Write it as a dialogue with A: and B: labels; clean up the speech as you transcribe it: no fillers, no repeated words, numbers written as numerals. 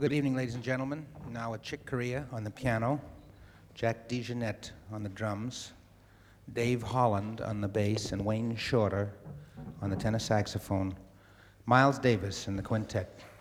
A: Good evening, ladies and gentlemen. Now Chick Corea on the piano, Jack DeJohnette on the drums, Dave Holland on the bass, and Wayne Shorter on the tenor saxophone, Miles Davis in the quintet.